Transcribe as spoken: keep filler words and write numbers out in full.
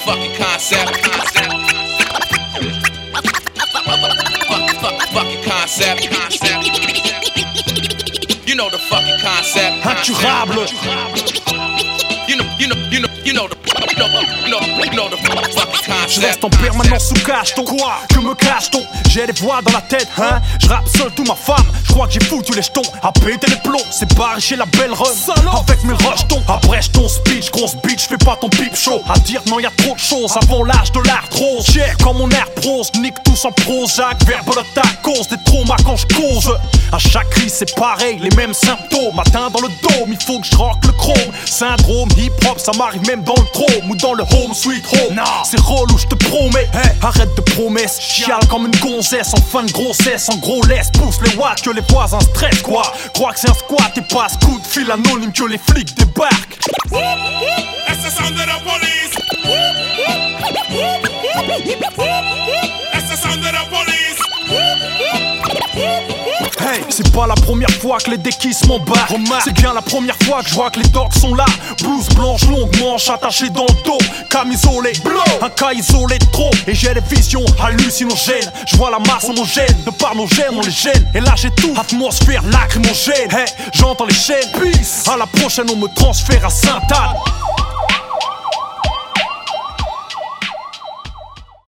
fucking concept. Fucking concept. You know the fucking concept. Incurable. You know, you know, you know, you know the, you know, you know, you know the fucking concept. Je reste en permanence sous cacheton. Quoi? Que me cache-t-on? J'ai des voix dans la tête, hein? Je rappe seul tout ma femme. Je crois que j'ai foutu les jetons. À péter les plombs, c'est barré chez la belle run. Avec mes rejetons, abrège ton speech. Grosse bitch, fais pas ton pipe show. À dire non, y'a trop de choses avant l'âge de l'arthrose. Cher comme mon air prose, nique tous en Prozac. Verbe de ta cause, des traumas quand je cause. À chaque crise c'est pareil, les mêmes symptômes. Matin dans le dôme, il faut que je rock le chrome. Syndrome, hip-hop, ça m'arrive même dans le trône. Ou dans le home sweet home. Non, c'est relou, je te promets. Hey, arrête de promesses, chiale comme une gonzesse en fin de grossesse. En gros laisse, pousse les watts que les voisins stressent quoi. Crois que c'est un squat et pas ce coup de fil anonyme que les flics débarquent. That's the sound of the police. That's the sound of the police. Hey, c'est pas la première fois que les déquisses m'embarquent. C'est bien la première fois que je vois que les dogs sont là. Blouse blanche, longue manche attachée dans le dos. Camisolé, un cas isolé de trop. Et j'ai des visions hallucinogènes. Je vois la masse homogène, de par nos gènes on les gêne. Et là j'ai tout, atmosphère lacrymogène. Hey, j'entends les chaînes, peace. À la prochaine on me transfère à Sainte-Anne.